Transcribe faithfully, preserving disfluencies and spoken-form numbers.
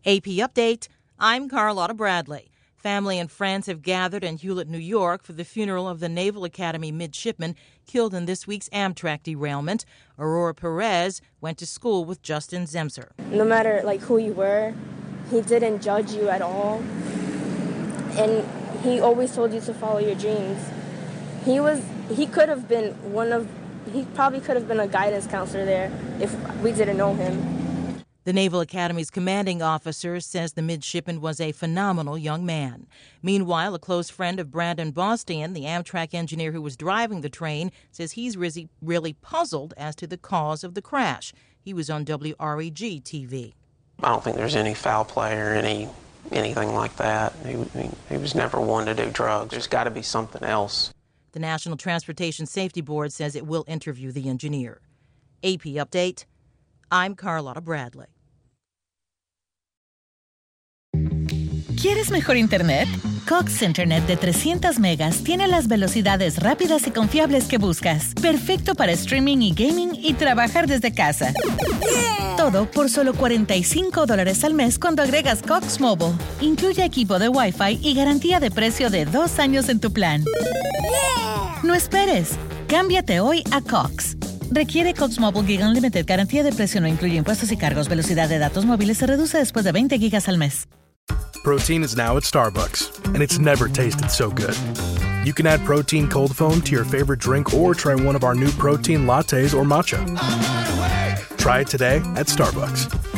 A P Update, I'm Carlotta Bradley. Family and friends have gathered in Hewlett, New York for the funeral of the Naval Academy midshipman killed in this week's Amtrak derailment. Aurora Perez went to school with Justin Zemser. No matter like who you were, he didn't judge you at all. And he always told you to follow your dreams. He was, he could have been one of, he probably could have been a guidance counselor there if we didn't know him. The Naval Academy's commanding officer says the midshipman was a phenomenal young man. Meanwhile, a close friend of Brandon Bostian, the Amtrak engineer who was driving the train, says he's really, really puzzled as to the cause of the crash. He was on W R E G T V. I don't think there's any foul play or any anything like that. He, he, he was never one to do drugs. There's got to be something else. The National Transportation Safety Board says it will interview the engineer. A P Update, I'm Carlotta Bradley. ¿Quieres mejor internet? Cox Internet de trescientas megas tiene las velocidades rápidas y confiables que buscas. Perfecto para streaming y gaming y trabajar desde casa. Yeah. Todo por solo cuarenta y cinco dólares al mes cuando agregas Cox Mobile. Incluye equipo de Wi-Fi y garantía de precio de dos años en tu plan. Yeah. No esperes. Cámbiate hoy a Cox. Requiere Cox Mobile Gig Unlimited. Garantía de precio no incluye impuestos y cargos. Velocidad de datos móviles se reduce después de veinte gigas al mes. Protein is now at Starbucks, and it's never tasted so good. You can add protein cold foam to your favorite drink or try one of our new protein lattes or matcha. Try it today at Starbucks.